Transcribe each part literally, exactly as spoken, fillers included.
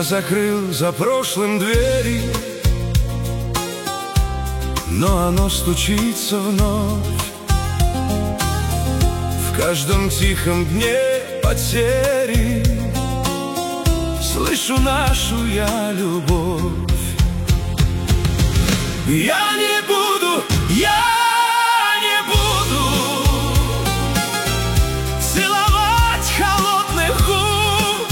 Я закрыл за прошлым двери, но оно стучится вновь. В каждом тихом дне потери слышу нашу я любовь. Я не буду, я не буду целовать холодных губ.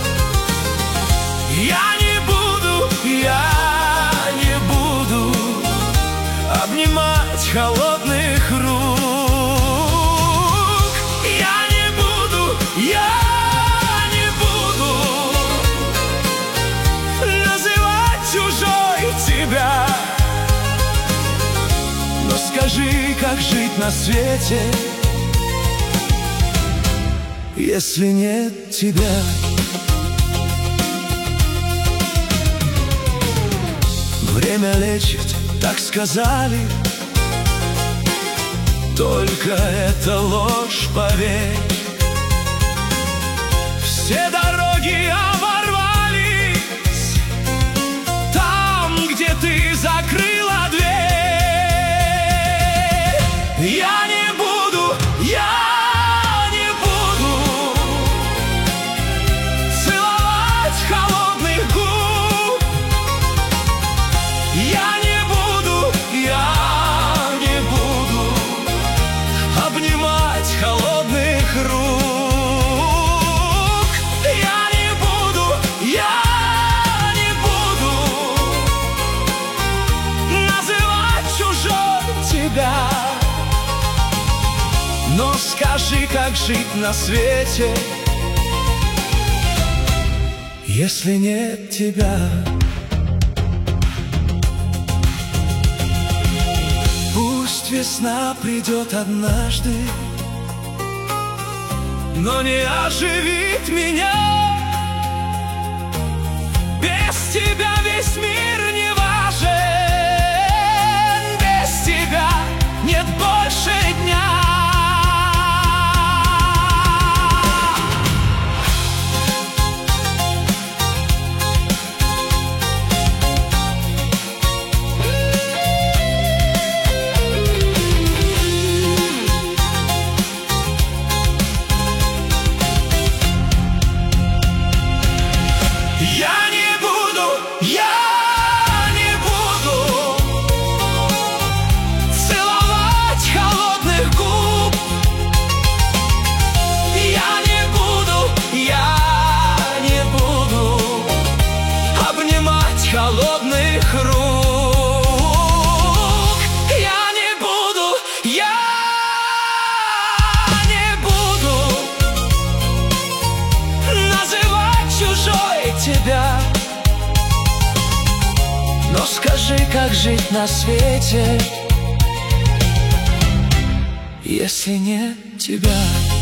Я не буду, я не буду обнимать холодных рук. Я не буду, я не буду называть чужой тебя. Но скажи, как жить на свете, если нет тебя? Время лечит, так сказали, только это ложь, поверь. Все дороги оборвались там, где ты закрыла дверь. Я не буду, я не буду целовать холодных губ. Я не буду, я не буду обнимать холодных рук. Я не буду, я не буду называть чужой тебя. Но скажи, как жить на свете, если нет тебя? Пусть весна придет однажды, но не оживит меня. Без тебя весь мир не важен, без тебя нет больше дня. Я не буду, я не буду целовать холодных губ. Я не буду, я не буду обнимать холодных рук. Я не буду, я не буду называть чужой тебя. Но скажи, как жить на свете, если нет тебя?